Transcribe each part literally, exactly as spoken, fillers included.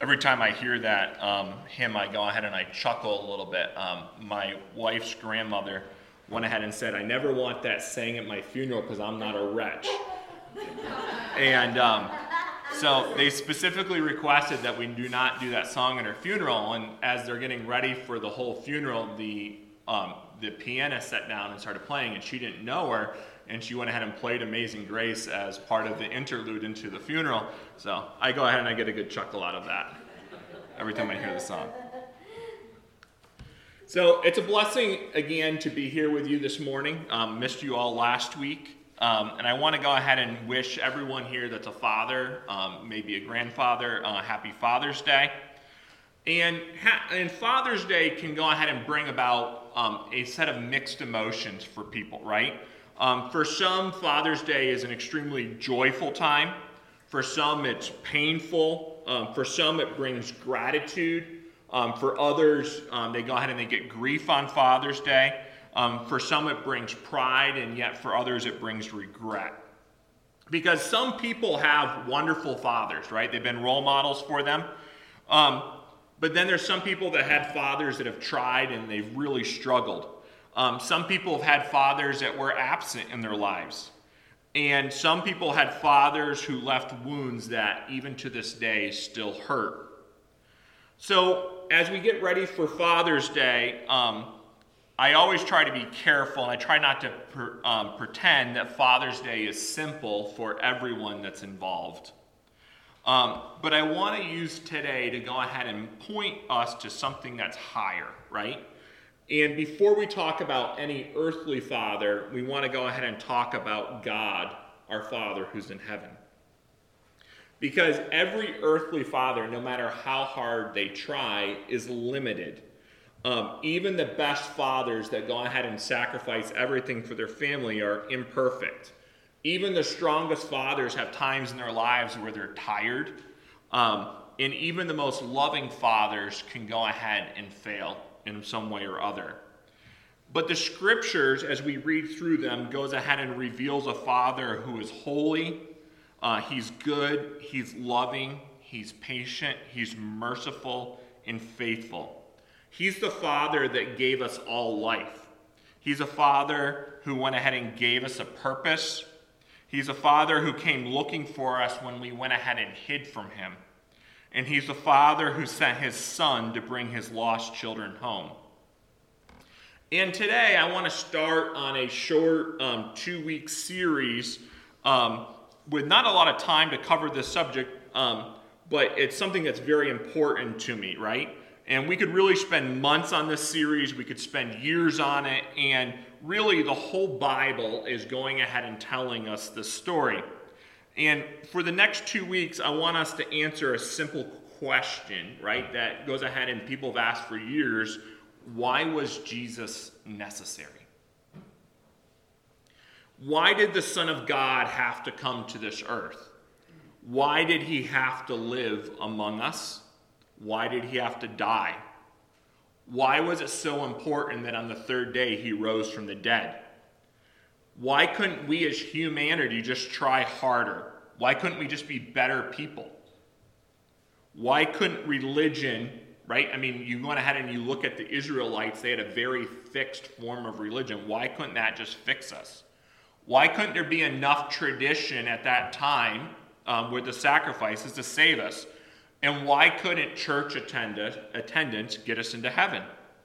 every time I hear that um, hymn, I go ahead and I chuckle a little bit. Um, my wife's grandmother went ahead and said, "I never want that sang at my funeral because I'm not a wretch." And um, so they specifically requested that we do not do that song at her funeral. And as they're getting ready for the whole funeral, the um, the pianist sat down and started playing, and she didn't know her, and she went ahead and played Amazing Grace as part of the interlude into the funeral. So I go ahead and I get a good chuckle out of that every time I hear the song. So it's a blessing, again, to be here with you this morning. Um, missed you all last week. Um, and I want to go ahead and wish everyone here that's a father, um, maybe a grandfather, uh, happy Father's Day. And, ha- and Father's Day can go ahead and bring about um, a set of mixed emotions for people, right? Um, for some, Father's Day is an extremely joyful time. For some, it's painful. Um, for some, it brings gratitude. Um, for others, um, they go ahead and they get grief on Father's Day. Um, for some, it brings pride, and yet for others, it brings regret. Because some people have wonderful fathers, right? They've been role models for them. Um, but then there's some people that had fathers that have tried and they've really struggled. Um, some people have had fathers that were absent in their lives. And some people had fathers who left wounds that even to this day still hurt. So as we get ready for Father's Day, um, I always try to be careful, and I try not to per, um, pretend that Father's Day is simple for everyone that's involved. Um, but I want to use today to go ahead and point us to something that's higher, right? And before we talk about any earthly father, we want to go ahead and talk about God, our Father who's in heaven. Because every earthly father, no matter how hard they try, is limited. Um, even the best fathers that go ahead and sacrifice everything for their family are imperfect. Even the strongest fathers have times in their lives where they're tired. Um, and even the most loving fathers can go ahead and fail in some way or other. But the scriptures, as we read through them, goes ahead and reveals a father who is holy, uh, he's good, he's loving, he's patient, he's merciful, and faithful. He's the Father that gave us all life. He's a Father who went ahead and gave us a purpose. He's a Father who came looking for us when we went ahead and hid from him. And he's the Father who sent his Son to bring his lost children home. And today I want to start on a short um, two-week series um, with not a lot of time to cover this subject, um, but it's something that's very important to me, right? And we could really spend months on this series. We could spend years on it. And really, the whole Bible is going ahead and telling us this story. And for the next two weeks, I want us to answer a simple question, right? That goes ahead and people have asked for years. Why was Jesus necessary? Why did the Son of God have to come to this earth? Why did he have to live among us? Why did he have to die? Why was it so important that on the third day he rose from the dead? Why couldn't we as humanity just try harder? Why couldn't we just be better people? Why couldn't religion, right? I mean, you went ahead and you look at the Israelites, they had a very fixed form of religion. Why couldn't that just fix us? Why couldn't there be enough tradition at that time um, with the sacrifices to save us? And why couldn't church attendance get us into heaven?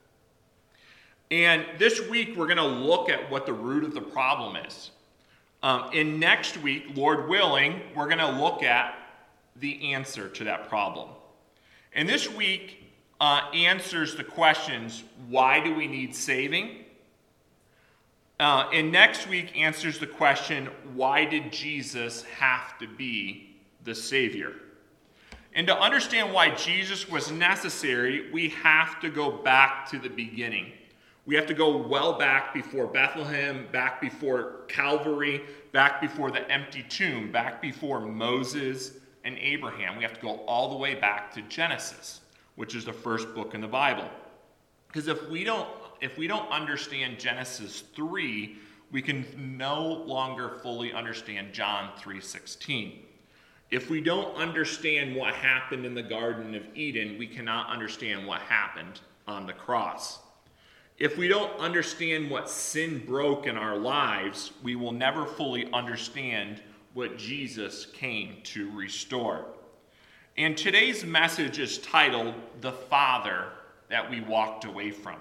And this week, we're going to look at what the root of the problem is. Um, and next week, Lord willing, we're going to look at the answer to that problem. And this week uh, answers the questions, why do we need saving? Uh, and next week answers the question, why did Jesus have to be the Savior? And to understand why Jesus was necessary, we have to go back to the beginning. We have to go well back before Bethlehem, back before Calvary, back before the empty tomb, back before Moses and Abraham. We have to go all the way back to Genesis, which is the first book in the Bible. Because if we don't, if we don't understand Genesis three, we can no longer fully understand John three sixteen. If we don't understand what happened in the Garden of Eden, we cannot understand what happened on the cross. If we don't understand what sin broke in our lives, we will never fully understand what Jesus came to restore. And today's message is titled, "The Father That We Walked Away From."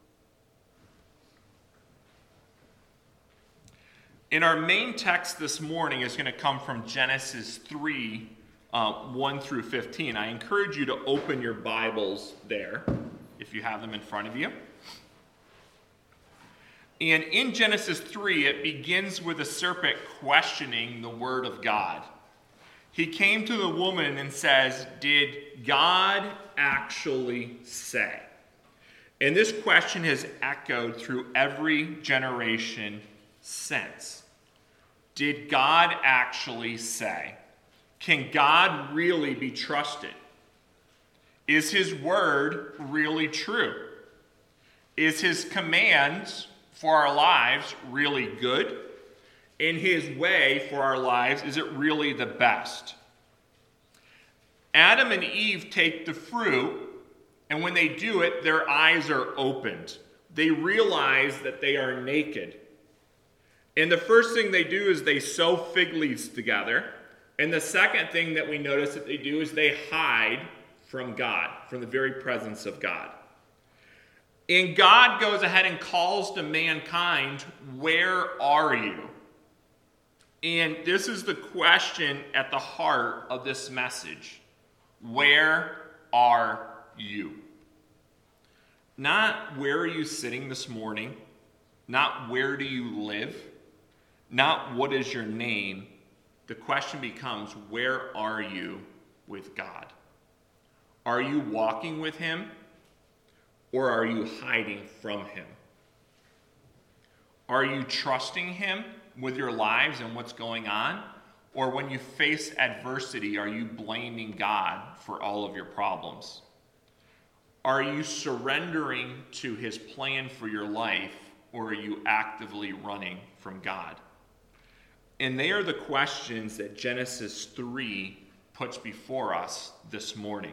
And our main text this morning is going to come from Genesis three, uh, one through fifteen. I encourage you to open your Bibles there, if you have them in front of you. And in Genesis three, it begins with a serpent questioning the word of God. He came to the woman and says, "Did God actually say?" And this question has echoed through every generation since. Did God actually say? Can God really be trusted? Is his word really true? Is his commands for our lives really good? In his way for our lives, is it really the best? Adam and Eve take the fruit, and when they do it, their eyes are opened. They realize that they are naked. And the first thing they do is they sew fig leaves together. And the second thing that we notice that they do is they hide from God, from the very presence of God. And God goes ahead and calls to mankind, "Where are you?" And this is the question at the heart of this message. Where are you? Not where are you sitting this morning, not where do you live, not what is your name. The question becomes, where are you with God? Are you walking with him? Or are you hiding from him? Are you trusting him with your lives and what's going on? Or when you face adversity, are you blaming God for all of your problems? Are you surrendering to his plan for your life, or are you actively running from God? And they are the questions that Genesis three puts before us this morning.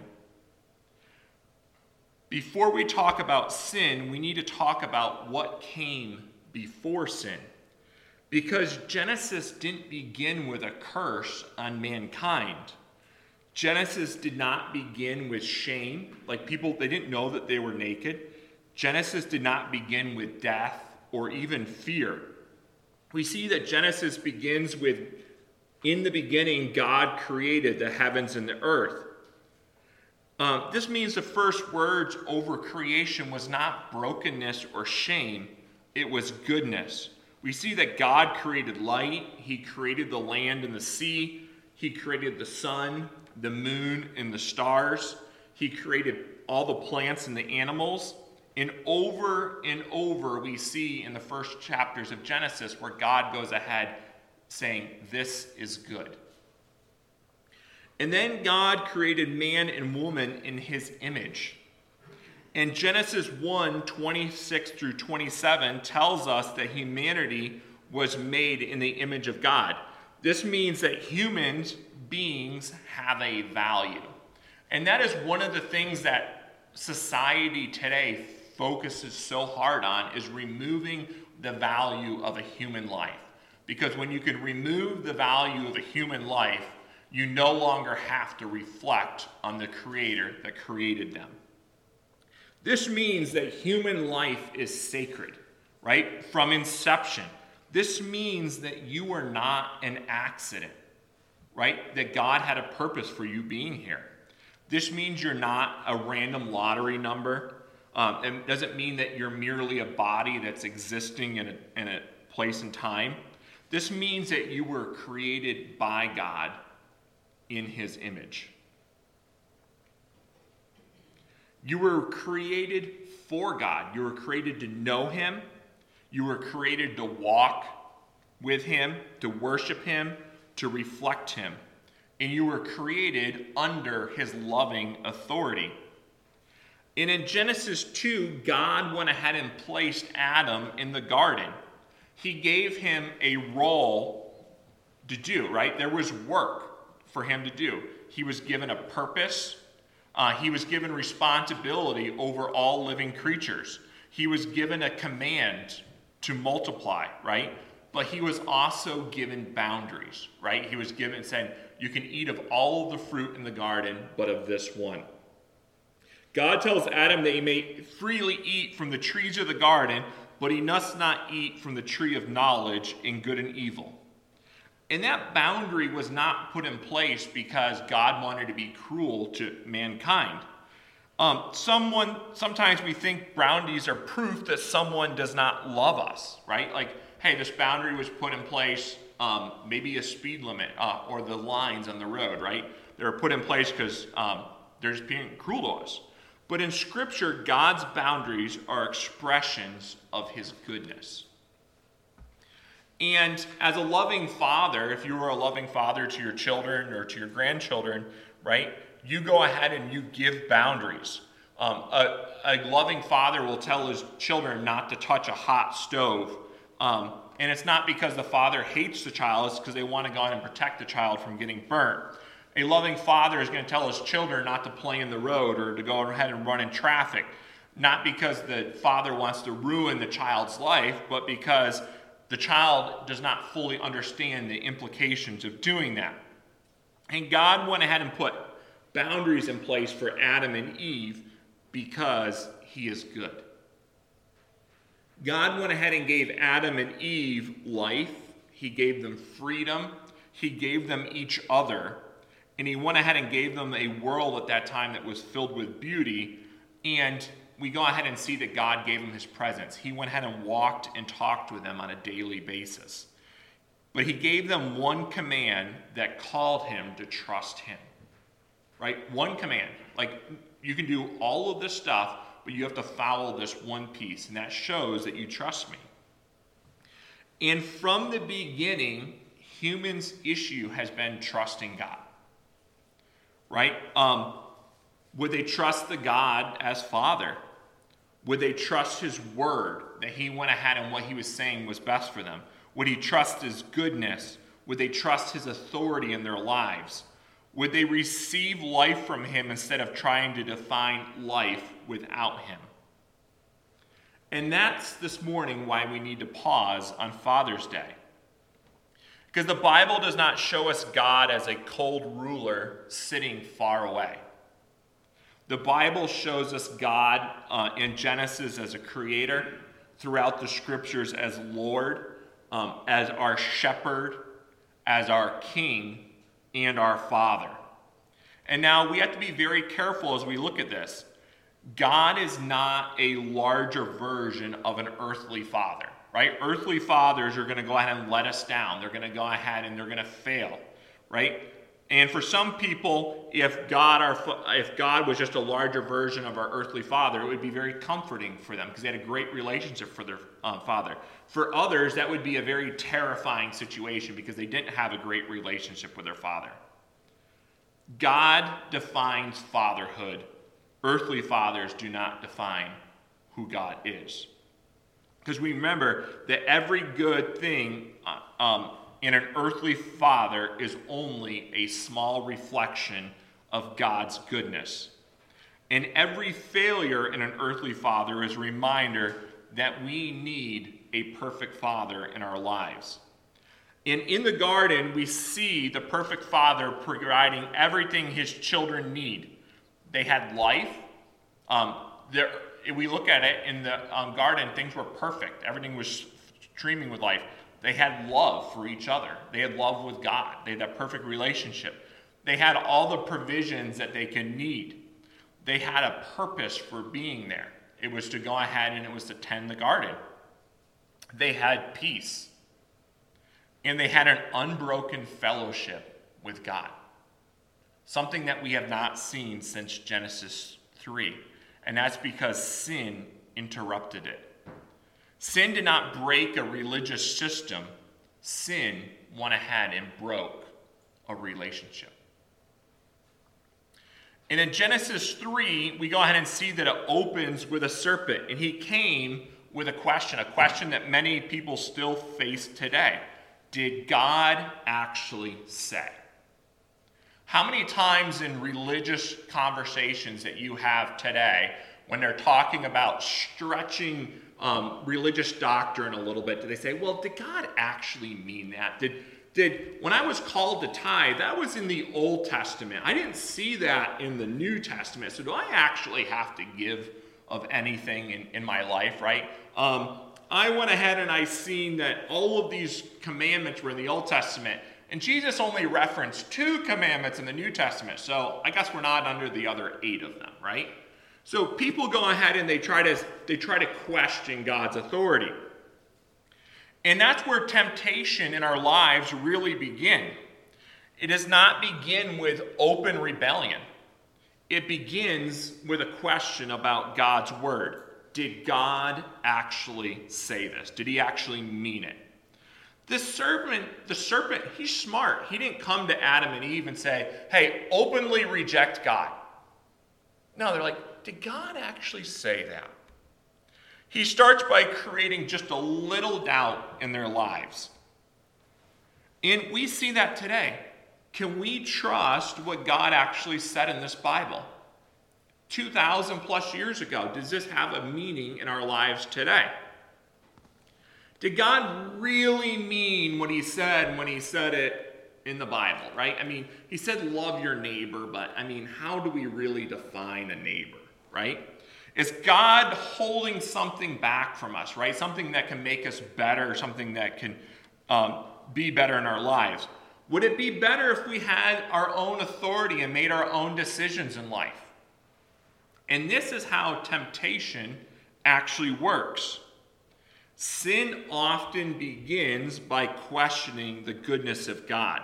Before we talk about sin, we need to talk about what came before sin. Because Genesis didn't begin with a curse on mankind. Genesis did not begin with shame. Like people, they didn't know that they were naked. Genesis did not begin with death or even fear. We see that Genesis begins with, in the beginning, God created the heavens and the earth. Um, this means the first words over creation was not brokenness or shame, it was goodness. We see that God created light, he created the land and the sea, he created the sun, the moon, and the stars, he created all the plants and the animals, and over and over we see in the first chapters of Genesis where God goes ahead saying, "This is good." And then God created man and woman in his image. And Genesis one, twenty-six through twenty-seven tells us that humanity was made in the image of God. This means that human beings have a value. And that is one of the things that society today focuses so hard on, is removing the value of a human life. Because when you can remove the value of a human life, you no longer have to reflect on the Creator that created them. This means that human life is sacred, right? From inception. This means that you are not an accident, right? That God had a purpose for you being here. This means you're not a random lottery number. Um, it doesn't mean that you're merely a body that's existing in a, in a place and time. This means that you were created by God in his image. You were created for God. You were created to know him. You were created to walk with him, to worship him, to reflect him. And you were created under his loving authority. And in Genesis two, God went ahead and placed Adam in the garden. He gave him a role to do, right? There was work for him to do. He was given a purpose. Uh, he was given responsibility over all living creatures. He was given a command to multiply, right? But he was also given boundaries, right? He was given, saying, you can eat of all of the fruit in the garden, but of this one. God tells Adam that he may freely eat from the trees of the garden, but he must not eat from the tree of knowledge in good and evil. And that boundary was not put in place because God wanted to be cruel to mankind. Um, someone, sometimes we think boundaries are proof that someone does not love us, right? Like, hey, this boundary was put in place, um, maybe a speed limit uh, or the lines on the road, right? They were put in place because um, they're just being cruel to us. But in Scripture, God's boundaries are expressions of his goodness. And as a loving father, if you were a loving father to your children or to your grandchildren, right, you go ahead and you give boundaries. Um, a, a loving father will tell his children not to touch a hot stove. Um, and it's not because the father hates the child, it's because they want to go ahead and protect the child from getting burnt. A loving father is going to tell his children not to play in the road or to go ahead and run in traffic. Not because the father wants to ruin the child's life, but because the child does not fully understand the implications of doing that. And God went ahead and put boundaries in place for Adam and Eve because he is good. God went ahead and gave Adam and Eve life. He gave them freedom. He gave them each other. And he went ahead and gave them a world at that time that was filled with beauty. And we go ahead and see that God gave them his presence. He went ahead and walked and talked with them on a daily basis. But he gave them one command that called him to trust him. Right? One command. Like, you can do all of this stuff, but you have to follow this one piece. And that shows that you trust me. And from the beginning, humans' issue has been trusting God. Right? Um, would they trust the God as Father? Would they trust his word, that he went ahead and what he was saying was best for them? Would he trust his goodness? Would they trust his authority in their lives? Would they receive life from him instead of trying to define life without him? And that's this morning why we need to pause on Father's Day. Because the Bible does not show us God as a cold ruler sitting far away. The Bible shows us God uh, in Genesis as a creator, throughout the scriptures as Lord, um, as our shepherd, as our king, and our father. And now we have to be very careful as we look at this. God is not a larger version of an earthly father. Right? Earthly fathers are going to go ahead and let us down. They're going to go ahead and they're going to fail, right? And for some people, if God, our, if God was just a larger version of our earthly father, it would be very comforting for them because they had a great relationship for their uh, father. For others, that would be a very terrifying situation because they didn't have a great relationship with their father. God defines fatherhood. Earthly fathers do not define who God is. Because we remember that every good thing uh, um, in an earthly father is only a small reflection of God's goodness. And every failure in an earthly father is a reminder that we need a perfect father in our lives. And in the garden, we see the perfect father providing everything his children need. They had life. Um, there. If we look at it in the um, garden, things were perfect. Everything was streaming with life. They had love for each other. They had love with God. They had that perfect relationship. They had all the provisions that they could need. They had a purpose for being there. It was to go ahead and it was to tend the garden. They had peace. And they had an unbroken fellowship with God. Something that we have not seen since Genesis three. And that's because sin interrupted it. Sin did not break a religious system. Sin went ahead and broke a relationship. And in Genesis three, we go ahead and see that it opens with a serpent. And he came with a question, a question that many people still face today. Did God actually say? How many times in religious conversations that you have today, when they're talking about stretching um, religious doctrine a little bit, do they say, well, did God actually mean that? Did, did when I was called to tithe, that was in the Old Testament. I didn't see that in the New Testament. So do I actually have to give of anything in, in my life, right? Um, I went ahead and I seen that all of these commandments were in the Old Testament, and Jesus only referenced two commandments in the New Testament. So I guess we're not under the other eight of them, right? So people go ahead and they try to they try to question God's authority. And that's where temptation in our lives really begin. It does not begin with open rebellion. It begins with a question about God's word. Did God actually say this? Did he actually mean it? The serpent, the serpent, he's smart. He didn't come to Adam and Eve and say, hey, openly reject God. No, they're like, did God actually say that? He starts by creating just a little doubt in their lives. And we see that today. Can we trust what God actually said in this Bible? two thousand plus years ago, does this have a meaning in our lives today? Did God really mean what he said when he said it in the Bible, right? I mean, he said love your neighbor, but I mean, how do we really define a neighbor, right? Is God holding something back from us, right? Something that can make us better, something that can um, be better in our lives. Would it be better if we had our own authority and made our own decisions in life? And this is how temptation actually works. Sin often begins by questioning the goodness of God.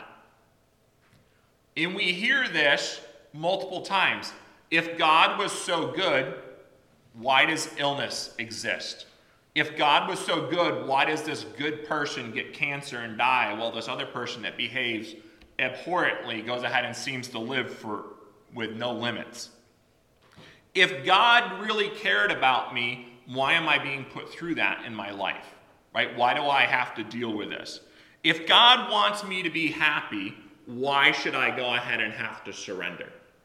And we hear this multiple times. If God was so good, why does illness exist? If God was so good, why does this good person get cancer and die while this other person that behaves abhorrently goes ahead and seems to live for with no limits? If God really cared about me, why am I being put through that in my life? Right? Why do I have to deal with this? If God wants me to be happy, why should I go ahead and have to surrender?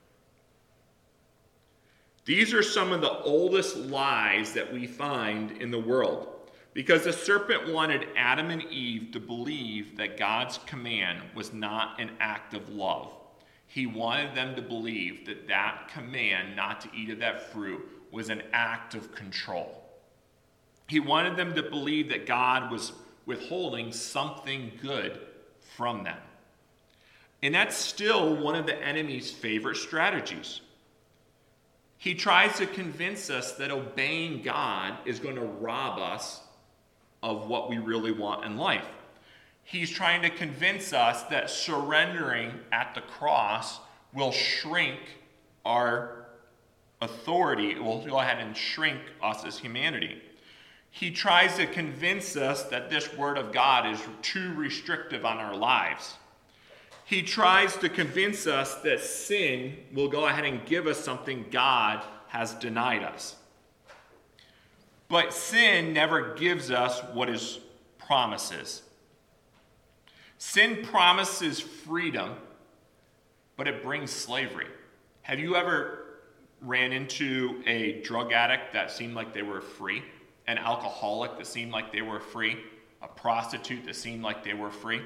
These are some of the oldest lies that we find in the world, because the serpent wanted Adam and Eve to believe that God's command was not an act of love. He wanted them to believe that that command not to eat of that fruit was an act of control. He wanted them to believe that God was withholding something good from them. And that's still one of the enemy's favorite strategies. He tries to convince us that obeying God is going to rob us of what we really want in life. He's trying to convince us that surrendering at the cross will shrink our authority. It will go ahead and shrink us as humanity. He tries to convince us that this word of God is too restrictive on our lives. He tries to convince us that sin will go ahead and give us something God has denied us. But sin never gives us what is promises. Sin promises freedom, but it brings slavery. Have you ever ran into a drug addict that seemed like they were free? An alcoholic that seemed like they were free? A prostitute that seemed like they were free?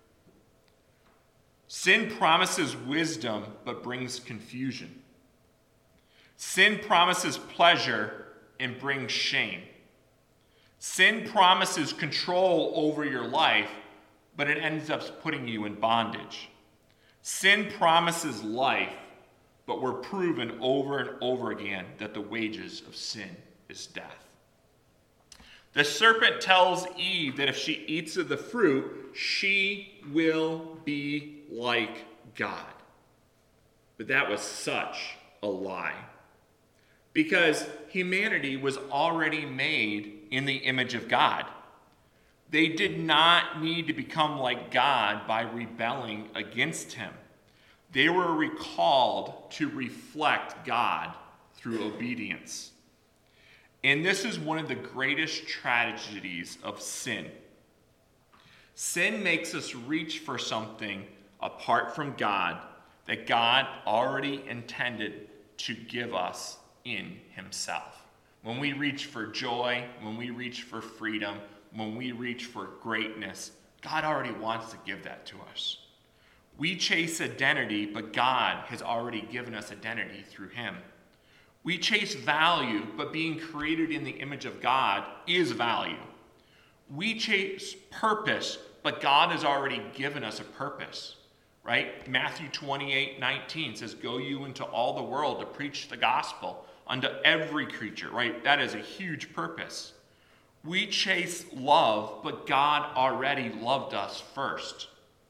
Sin promises wisdom, but brings confusion. Sin promises pleasure and brings shame. Sin promises control over your life, but it ends up putting you in bondage. Sin promises life, but we're proven over and over again that the wages of sin is death. The serpent tells Eve that if she eats of the fruit, she will be like God. But that was such a lie. Because humanity was already made in the image of God. They did not need to become like God by rebelling against him. They were recalled to reflect God through obedience. And this is one of the greatest tragedies of sin. Sin makes us reach for something apart from God that God already intended to give us in himself. When we reach for joy, when we reach for freedom, when we reach for greatness, God already wants to give that to us. We chase identity, but God has already given us identity through him. We chase value, but being created in the image of God is value. We chase purpose, but God has already given us a purpose, right? Matthew twenty-eight nineteen says, "Go you into all the world to preach the gospel unto every creature," right? That is a huge purpose. We chase love, but God already loved us first.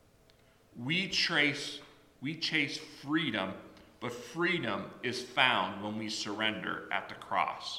We chase, we chase freedom, but freedom is found when we surrender at the cross.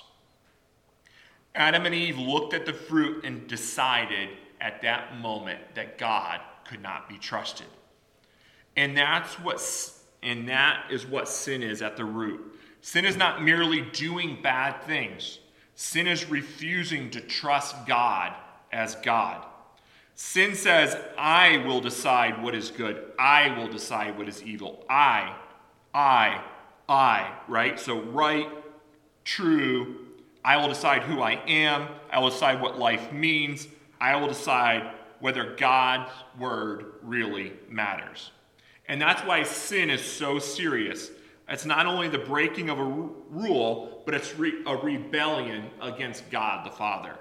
Adam and Eve looked at the fruit and decided at that moment that God could not be trusted. And that's what, and that is what sin is at the root. Sin is not merely doing bad things. Sin is refusing to trust God as God. Sin says, I will decide what is good. I will decide what is evil. I, I, I, right? So right, true, I will decide who I am. I will decide what life means. I will decide whether God's word really matters. And that's why sin is so serious. It's not only the breaking of a r- rule, but it's re- a rebellion against God the Father.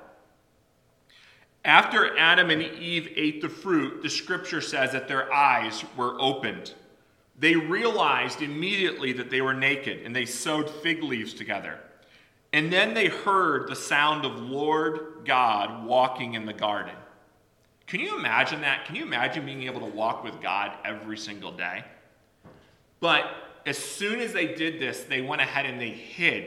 After Adam and Eve ate the fruit, the scripture says that their eyes were opened. They realized immediately that they were naked, and they sewed fig leaves together. And then they heard the sound of Lord God walking in the garden. Can you imagine that? Can you imagine being able to walk with God every single day? But as soon as they did this, they went ahead and they hid.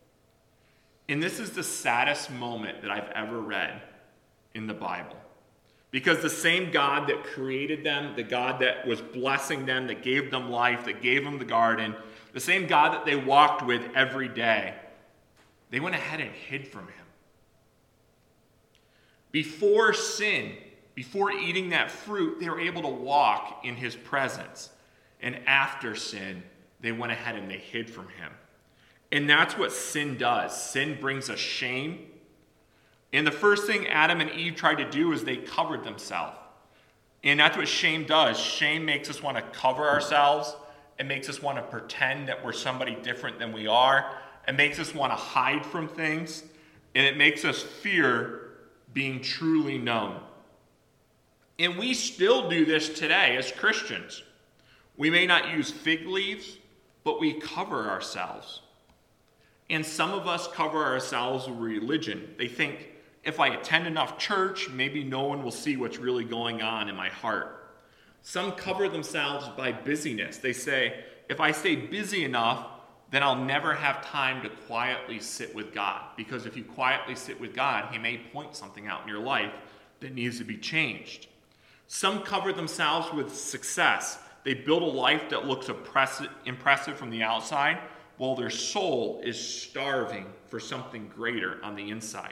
And this is the saddest moment that I've ever read in the Bible. Because the same God that created them, the God that was blessing them, that gave them life, that gave them the garden, the same God that they walked with every day, they went ahead and hid from him. Before sin, before eating that fruit, they were able to walk in his presence. And after sin, they went ahead and they hid from him. And that's what sin does. Sin brings us shame. And the first thing Adam and Eve tried to do is they covered themselves. And that's what shame does. Shame makes us want to cover ourselves. It makes us want to pretend that we're somebody different than we are. It makes us want to hide from things. And it makes us fear being truly known. And we still do this today as Christians. We may not use fig leaves, but we cover ourselves. And some of us cover ourselves with religion. They think, if I attend enough church, maybe no one will see what's really going on in my heart. Some cover themselves by busyness. They say, if I stay busy enough, then I'll never have time to quietly sit with God. Because if you quietly sit with God, he may point something out in your life that needs to be changed. Some cover themselves with success. They build a life that looks impressive from the outside, while their soul is starving for something greater on the inside.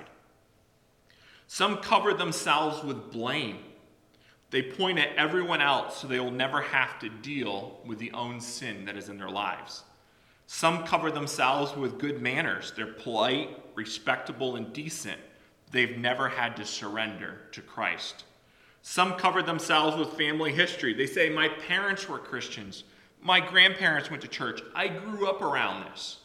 Some cover themselves with blame. They point at everyone else so they will never have to deal with the own sin that is in their lives. Some cover themselves with good manners. They're polite, respectable, and decent. They've never had to surrender to Christ. Some cover themselves with family history. They say, my parents were Christians. My grandparents went to church. I grew up around this.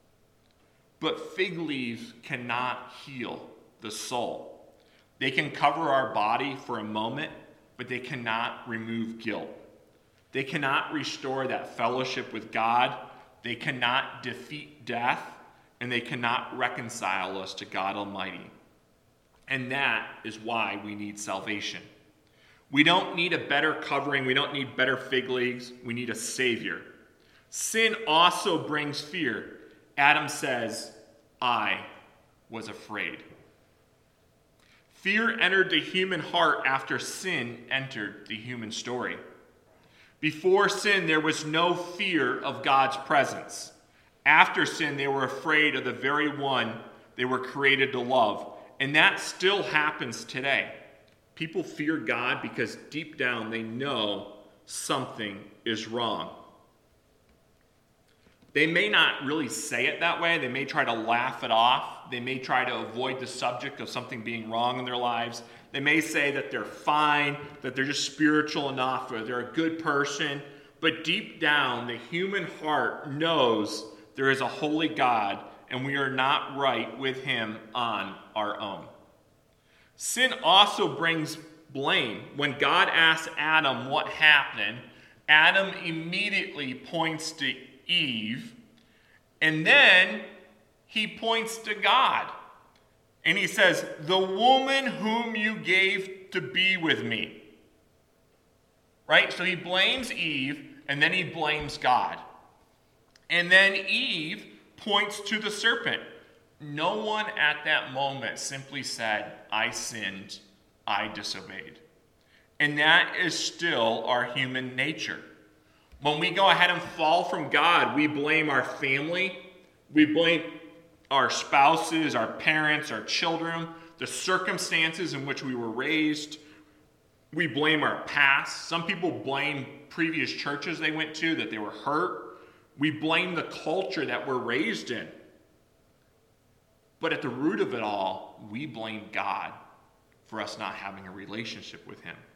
But fig leaves cannot heal the soul. They can cover our body for a moment, but they cannot remove guilt. They cannot restore that fellowship with God. They cannot defeat death, and they cannot reconcile us to God Almighty. And that is why we need salvation. We don't need a better covering. We don't need better fig leaves. We need a Savior. Sin also brings fear. Adam says, I was afraid. Fear entered the human heart after sin entered the human story. Before sin, there was no fear of God's presence. After sin, they were afraid of the very one they were created to love. And that still happens today. People fear God because deep down they know something is wrong. They may not really say it that way. They may try to laugh it off. They may try to avoid the subject of something being wrong in their lives. They may say that they're fine, that they're just spiritual enough, or they're a good person. But deep down, the human heart knows there is a holy God, and we are not right with him on our own. Sin also brings blame. When God asks Adam what happened, Adam immediately points to Eve, and then he points to God. And he says, "The woman whom you gave to be with me." Right? So he blames Eve, and then he blames God. And then Eve points to the serpent. No one at that moment simply said, "I sinned, I disobeyed." And that is still our human nature. When we go ahead and fall from God, we blame our family, we blame our spouses, our parents, our children, the circumstances in which we were raised. We blame our past. Some people blame previous churches they went to, that they were hurt. We blame the culture that we're raised in. But at the root of it all, we blame God for us not having a relationship with him.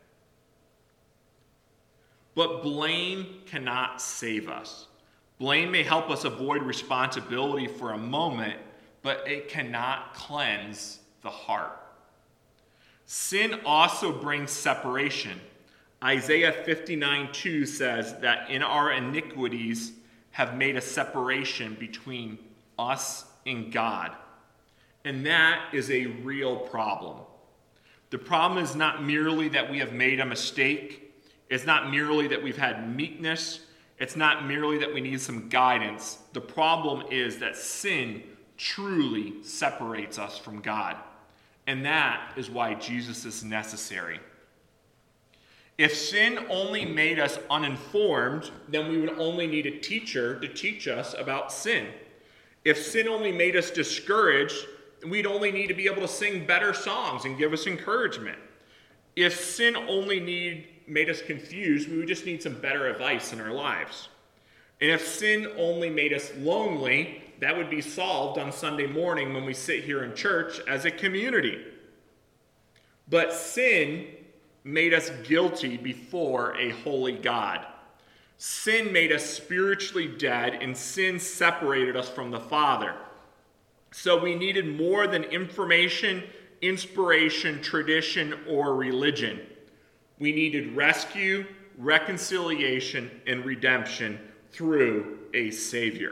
But blame cannot save us. Blame may help us avoid responsibility for a moment, but it cannot cleanse the heart. Sin also brings separation. Isaiah fifty-nine two says that in our iniquities have made a separation between us and God. And that is a real problem. The problem is not merely that we have made a mistake. It's not merely that we've had meekness. It's not merely that we need some guidance. The problem is that sin truly separates us from God. And that is why Jesus is necessary. If sin only made us uninformed, then we would only need a teacher to teach us about sin. If sin only made us discouraged, we'd only need to be able to sing better songs and give us encouragement. If sin only need, made us confused, we would just need some better advice in our lives. And if sin only made us lonely, that would be solved on Sunday morning when we sit here in church as a community. But sin made us guilty before a holy God. Sin made us spiritually dead, and sin separated us from the Father. So we needed more than information, inspiration, tradition, or religion. We needed rescue, reconciliation, and redemption through a Savior.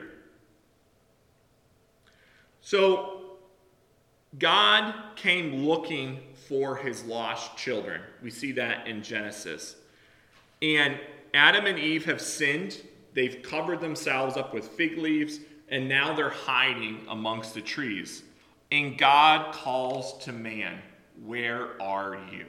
So God came looking for his lost children. We see that in Genesis. And Adam and Eve have sinned. They've covered themselves up with fig leaves, and now they're hiding amongst the trees. And God calls to man, "Where are you?"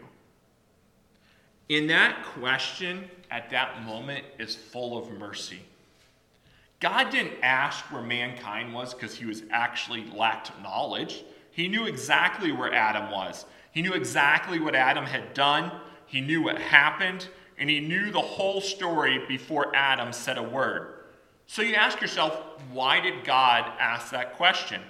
In that question, at that moment, is full of mercy. God didn't ask where mankind was because he was actually lacked knowledge. He knew exactly where Adam was. He knew exactly what Adam had done. He knew what happened. And he knew the whole story before Adam said a word. So you ask yourself, why did God ask that question?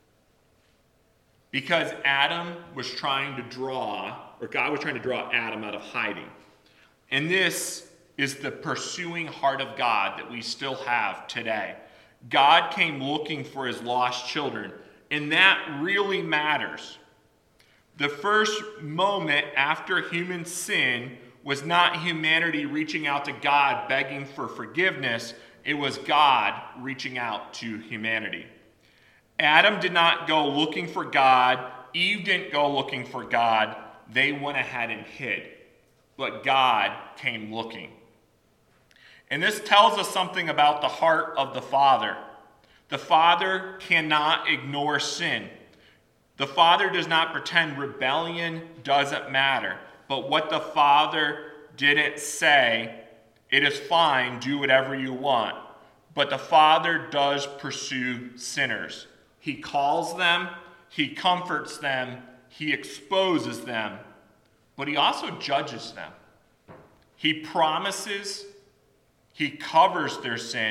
Because Adam was trying to draw, or God was trying to draw Adam out of hiding. And this is the pursuing heart of God that we still have today. God came looking for his lost children, and that really matters. The first moment after human sin was not humanity reaching out to God begging for forgiveness. It was God reaching out to humanity. Adam did not go looking for God. Eve didn't go looking for God. They went ahead and hid. But God came looking. And this tells us something about the heart of the Father. The Father cannot ignore sin. The Father does not pretend rebellion doesn't matter. But what the Father didn't say, it is fine, do whatever you want. But the Father does pursue sinners. He calls them, he comforts them, he exposes them, but he also judges them. He promises, he covers their sin,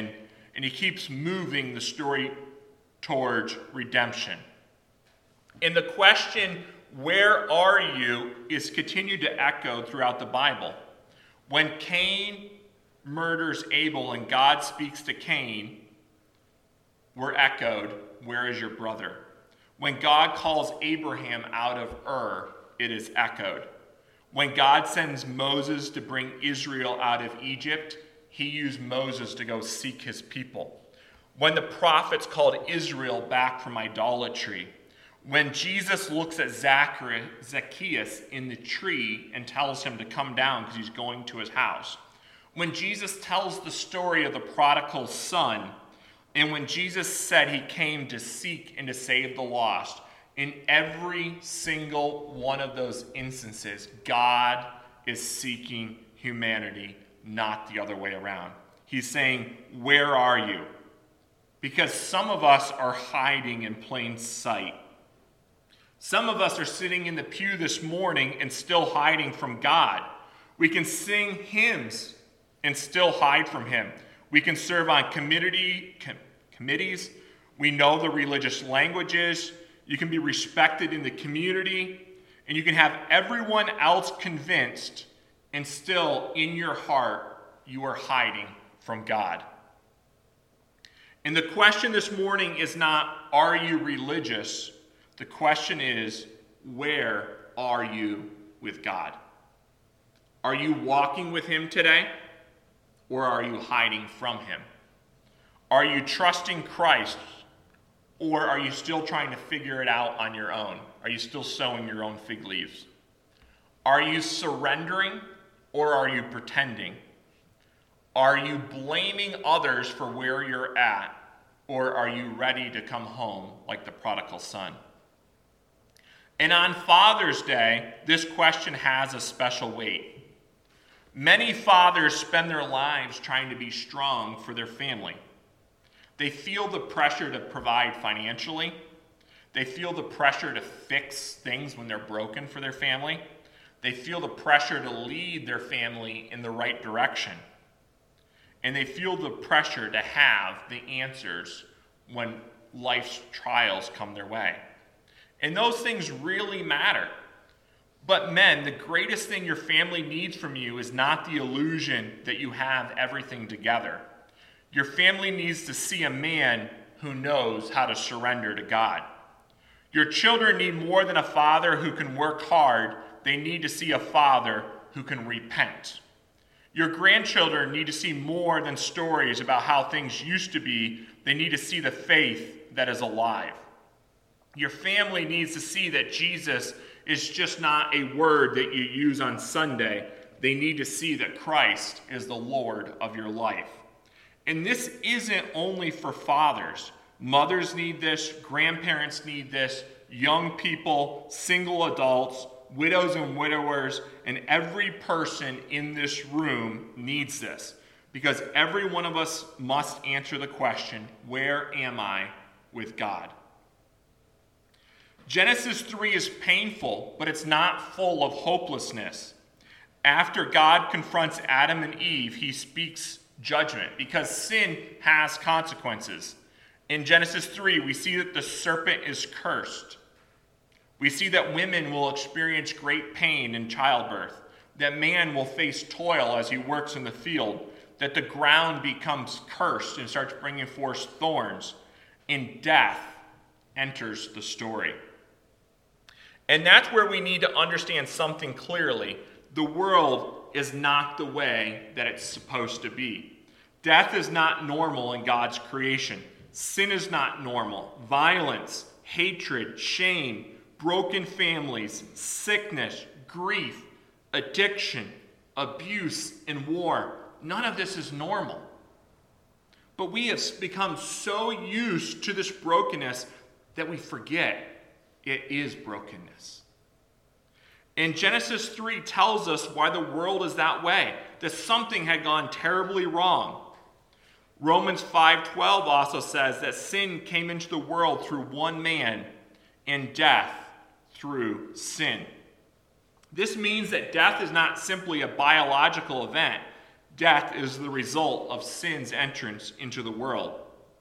and he keeps moving the story towards redemption. And the question, where are you, is continued to echo throughout the Bible. When Cain murders Abel and God speaks to Cain, we're echoed, where is your brother? When God calls Abraham out of Ur, it is echoed. When God sends Moses to bring Israel out of Egypt, he used Moses to go seek his people. When the prophets called Israel back from idolatry, when Jesus looks at Zachary, Zacchaeus in the tree and tells him to come down because he's going to his house, when Jesus tells the story of the prodigal son, and when Jesus said he came to seek and to save the lost, in every single one of those instances, God is seeking humanity, not the other way around. He's saying, where are you? Because some of us are hiding in plain sight. Some of us are sitting in the pew this morning and still hiding from God. We can sing hymns and still hide from him. We can serve on committee, com- committees. We know the religious languages. You can be respected in the community. And you can have everyone else convinced, and still in your heart, you are hiding from God. And the question this morning is not, are you religious? The question is, where are you with God? Are you walking with him today? Or are you hiding from him? Are you trusting Christ? Or are you still trying to figure it out on your own? Are you still sowing your own fig leaves? Are you surrendering or are you pretending? Are you blaming others for where you're at? Or are you ready to come home like the prodigal son? And on Father's Day, this question has a special weight. Many fathers spend their lives trying to be strong for their family. They feel the pressure to provide financially. They feel the pressure to fix things when they're broken for their family. They feel the pressure to lead their family in the right direction. And they feel the pressure to have the answers when life's trials come their way. And those things really matter. But men, the greatest thing your family needs from you is not the illusion that you have everything together. Your family needs to see a man who knows how to surrender to God. Your children need more than a father who can work hard. They need to see a father who can repent. Your grandchildren need to see more than stories about how things used to be. They need to see the faith that is alive. Your family needs to see that Jesus is just not a word that you use on Sunday. They need to see that Christ is the Lord of your life. And this isn't only for fathers. Mothers need this, grandparents need this, young people, single adults, widows and widowers, and every person in this room needs this. Because every one of us must answer the question, where am I with God? Genesis three is painful, but it's not full of hopelessness. After God confronts Adam and Eve, he speaks judgment because sin has consequences. In Genesis three, we see that the serpent is cursed. We see that women will experience great pain in childbirth, that man will face toil as he works in the field, that the ground becomes cursed and starts bringing forth thorns, and death enters the story. And that's where we need to understand something clearly. The world is not the way that it's supposed to be. Death is not normal in God's creation. Sin is not normal. Violence, hatred, shame, broken families, sickness, grief, addiction, abuse, and war. None of this is normal. But we have become so used to this brokenness that we forget it is brokenness. And Genesis three tells us why the world is that way, that something had gone terribly wrong. Romans five twelve also says that sin came into the world through one man, and death through sin. This means that death is not simply a biological event. Death is the result of sin's entrance into the world.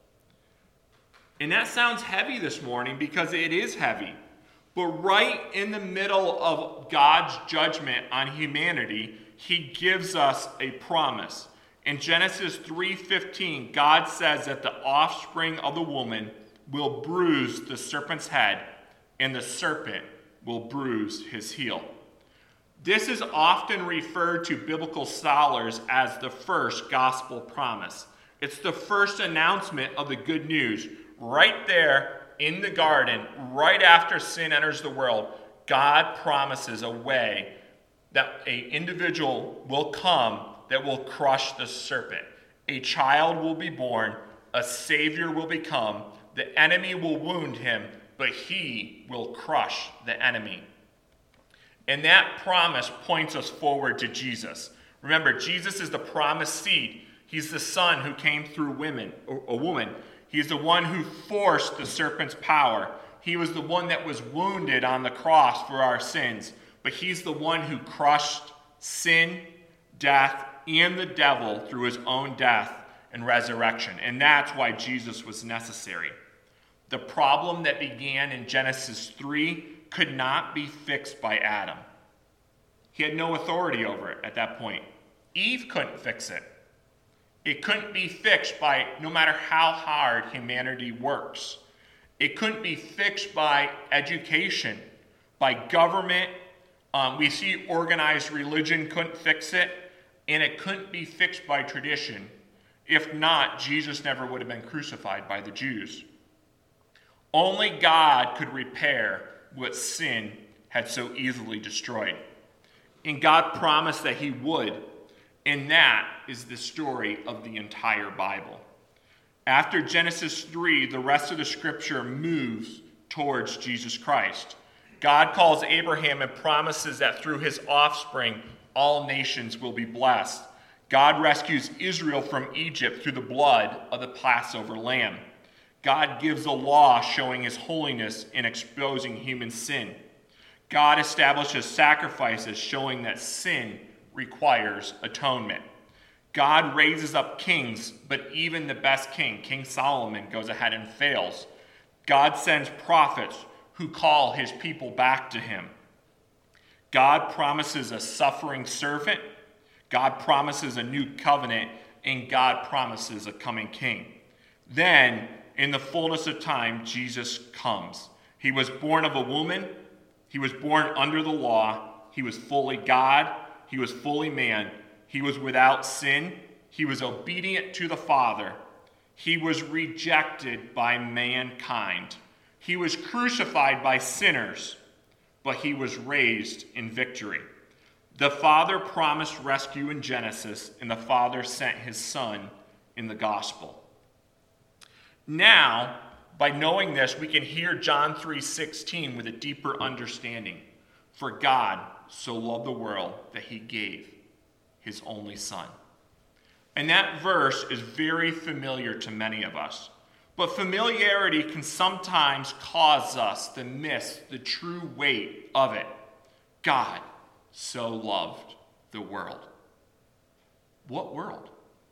And that sounds heavy this morning because it is heavy. But right in the middle of God's judgment on humanity, he gives us a promise. In Genesis three fifteen, God says that the offspring of the woman will bruise the serpent's head, and the serpent will bruise his heel. This is often referred to biblical scholars as the first gospel promise. It's the first announcement of the good news. Right there in the garden, right after sin enters the world, God promises a way that an individual will come that will crush the serpent. A child will be born, a savior will become, the enemy will wound him, but he will crush the enemy. And that promise points us forward to Jesus. Remember, Jesus is the promised seed. He's the son who came through women, a woman. He's the one who forced the serpent's power. He was the one that was wounded on the cross for our sins. But he's the one who crushed sin, death, and the devil through his own death and resurrection. And that's why Jesus was necessary. The problem that began in Genesis three could not be fixed by Adam. He had no authority over it at that point. Eve couldn't fix it. It couldn't be fixed by, no matter how hard humanity works. It couldn't be fixed by education, by government. Um, we see organized religion couldn't fix it, and it couldn't be fixed by tradition. If not, Jesus never would have been crucified by the Jews. Only God could repair what sin had so easily destroyed. And God promised that he would. And that is the story of the entire Bible. After Genesis three, the rest of the scripture moves towards Jesus Christ. God calls Abraham and promises that through his offspring, all nations will be blessed. God rescues Israel from Egypt through the blood of the Passover lamb. God gives a law showing his holiness and exposing human sin. God establishes sacrifices showing that sin requires atonement. God raises up kings, but even the best king, King Solomon, goes ahead and fails. God sends prophets who call his people back to him. God promises a suffering servant. God promises a new covenant, and God promises a coming king. Then, in the fullness of time, Jesus comes. He was born of a woman. He was born under the law. He was fully God. He was fully man. He was without sin. He was obedient to the Father. He was rejected by mankind. He was crucified by sinners, but he was raised in victory. The Father promised rescue in Genesis, and the Father sent his Son in the gospel. Now, by knowing this, we can hear John three sixteen with a deeper understanding. For God so loved the world that he gave his only Son. And that verse is very familiar to many of us. But familiarity can sometimes cause us to miss the true weight of it. God so loved the world. What world?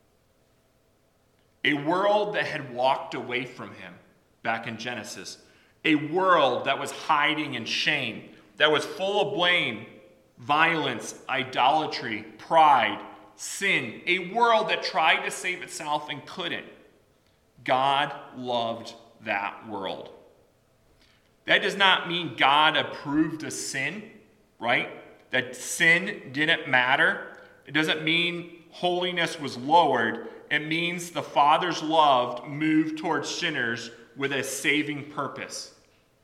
A world that had walked away from him back in Genesis. A world that was hiding in shame, that was full of blame, violence, idolatry, pride, sin. A world that tried to save itself and couldn't. God loved that world. That does not mean God approved of sin, right? That sin didn't matter. It doesn't mean holiness was lowered. It means the Father's love moved towards sinners with a saving purpose.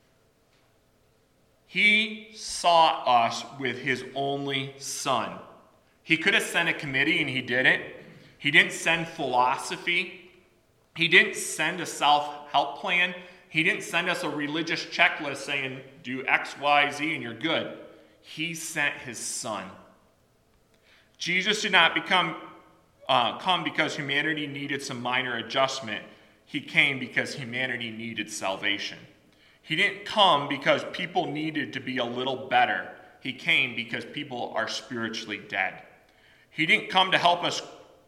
He sought us with his only Son. He could have sent a committee and he didn't. He didn't send philosophy. He didn't send a self-help plan. He didn't send us a religious checklist saying, do X, Y, Z, and you're good. He sent his Son. Jesus did not become uh, come because humanity needed some minor adjustment. He came because humanity needed salvation. He didn't come because people needed to be a little better. He came because people are spiritually dead. He didn't come to help us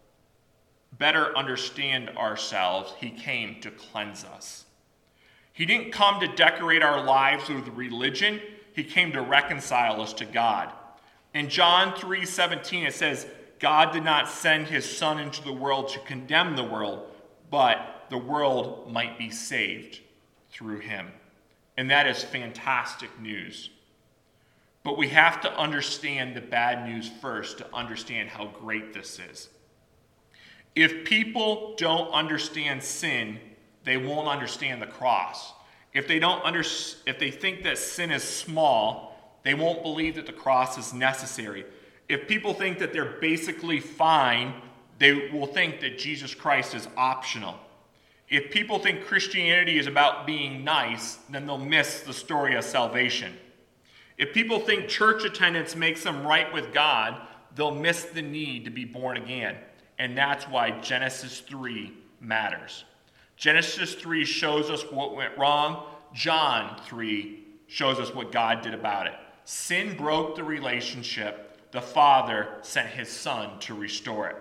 better understand ourselves, he came to cleanse us. He didn't come to decorate our lives with religion. He came to reconcile us to God. In John three seventeen, it says, God did not send his Son into the world to condemn the world, but the world might be saved through him. And that is fantastic news. But we have to understand the bad news first to understand how great this is. If people don't understand sin, they won't understand the cross. If they don't under, if they think that sin is small, they won't believe that the cross is necessary. If people think that they're basically fine, they will think that Jesus Christ is optional. If people think Christianity is about being nice, then they'll miss the story of salvation. If people think church attendance makes them right with God, they'll miss the need to be born again. And that's why Genesis three matters. Genesis three shows us what went wrong. John three shows us what God did about it. Sin broke the relationship. The Father sent his Son to restore it.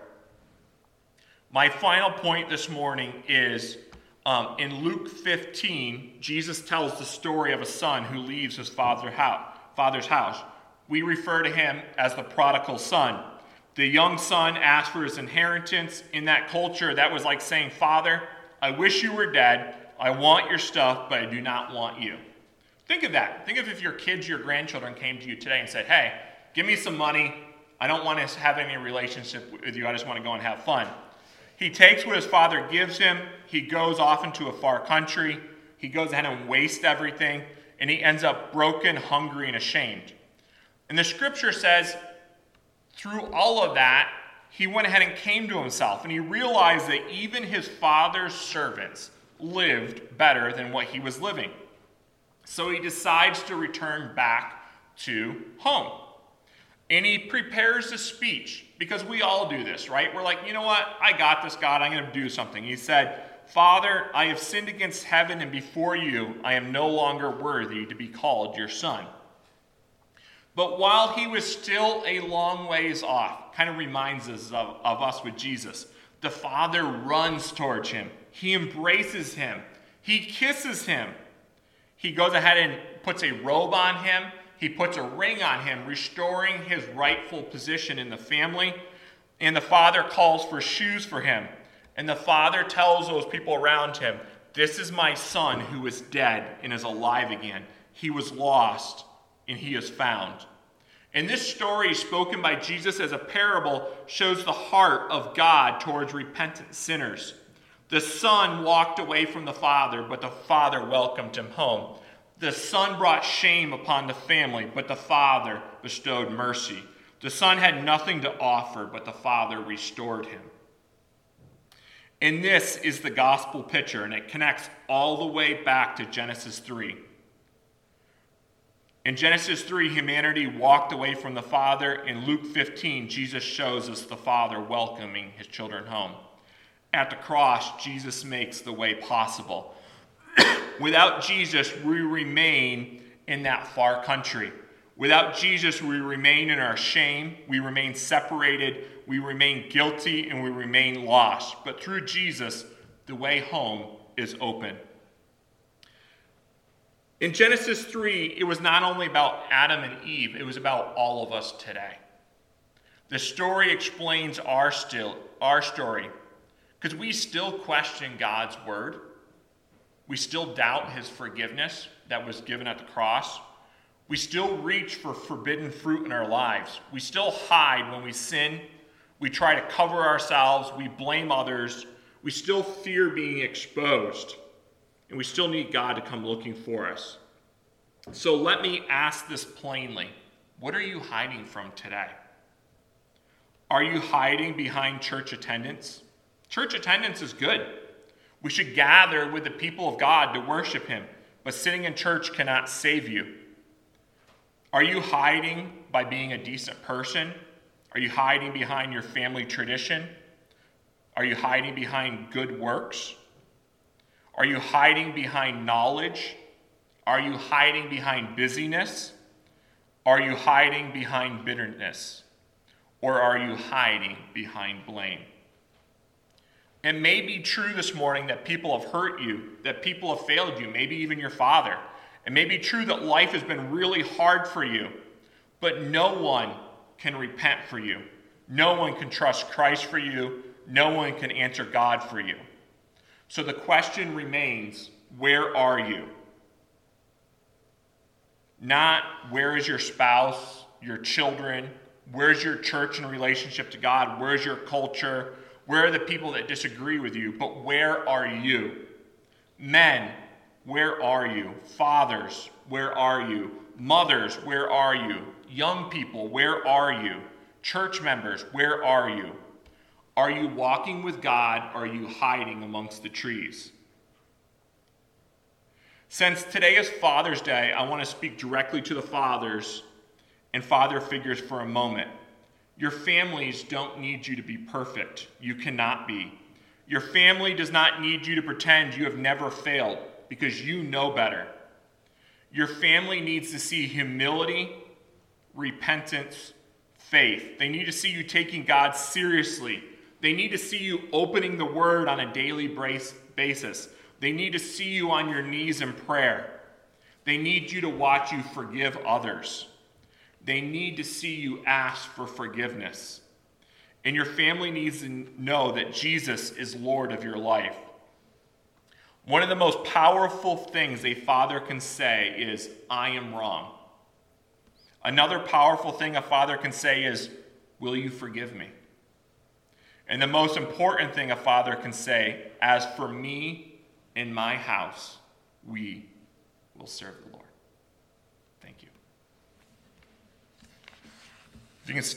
My final point this morning is um, in Luke fifteen, Jesus tells the story of a son who leaves his father house, father's house. We refer to him as the prodigal son. The young son asked for his inheritance. In that culture, that was like saying, Father, I wish you were dead. I want your stuff, but I do not want you. Think of that. Think of if your kids, your grandchildren came to you today and said, hey, give me some money. I don't want to have any relationship with you. I just want to go and have fun. He takes what his father gives him. He goes off into a far country. He goes ahead and wastes everything. And he ends up broken, hungry, and ashamed. And the scripture says, through all of that, he went ahead and came to himself. And he realized that even his father's servants lived better than what he was living. So he decides to return back to home. And he prepares a speech, because we all do this, right? We're like, you know what? I got this, God. I'm going to do something. He said, Father, I have sinned against heaven, and before you, I am no longer worthy to be called your son. But while he was still a long ways off, kind of reminds us of, of us with Jesus, the Father runs towards him. He embraces him. He kisses him. He goes ahead and puts a robe on him. He puts a ring on him, restoring his rightful position in the family. And the Father calls for shoes for him. And the Father tells those people around him, this is my son who is dead and is alive again. He was lost and he is found. And this story, spoken by Jesus as a parable, shows the heart of God towards repentant sinners. The son walked away from the Father, but the Father welcomed him home. The son brought shame upon the family, but the Father bestowed mercy. The son had nothing to offer, but the Father restored him. And this is the gospel picture, and it connects all the way back to Genesis three. In Genesis three, humanity walked away from the Father. In Luke fifteen, Jesus shows us the Father welcoming his children home. At the cross, Jesus makes the way possible. Without Jesus, we remain in that far country. Without Jesus, we remain in our shame. We remain separated. We remain guilty, and we remain lost. But through Jesus, the way home is open. In Genesis three, it was not only about Adam and Eve, it was about all of us today. The story explains our still our story, because we still question God's word. We still doubt his forgiveness that was given at the cross. We still reach for forbidden fruit in our lives. We still hide when we sin. We try to cover ourselves. We blame others. We still fear being exposed. And we still need God to come looking for us. So let me ask this plainly. What are you hiding from today? Are you hiding behind church attendance? Church attendance is good. We should gather with the people of God to worship him. But sitting in church cannot save you. Are you hiding by being a decent person? Are you hiding behind your family tradition? Are you hiding behind good works? Are you hiding behind knowledge? Are you hiding behind busyness? Are you hiding behind bitterness? Or are you hiding behind blame? It may be true this morning that people have hurt you, that people have failed you, maybe even your father. It may be true that life has been really hard for you, but no one can repent for you. No one can trust Christ for you. No one can answer God for you. So the question remains, where are you? Not where is your spouse, your children, where's your church in relationship to God, where's your culture, where are the people that disagree with you, but where are you? Men, where are you? Fathers, where are you? Mothers, where are you? Young people, where are you? Church members, where are you? Are you walking with God, or are you hiding amongst the trees? Since today is Father's Day, I want to speak directly to the fathers and father figures for a moment. Your families don't need you to be perfect. You cannot be. Your family does not need you to pretend you have never failed, because you know better. Your family needs to see humility, repentance, faith. They need to see you taking God seriously. They need to see you opening the Word on a daily basis. They need to see you on your knees in prayer. They need you to watch you forgive others. They need to see you ask for forgiveness. And your family needs to know that Jesus is Lord of your life. One of the most powerful things a father can say is, I am wrong. Another powerful thing a father can say is, will you forgive me? And the most important thing a father can say, as for me and my house, we will serve the Lord. Thank you. If you can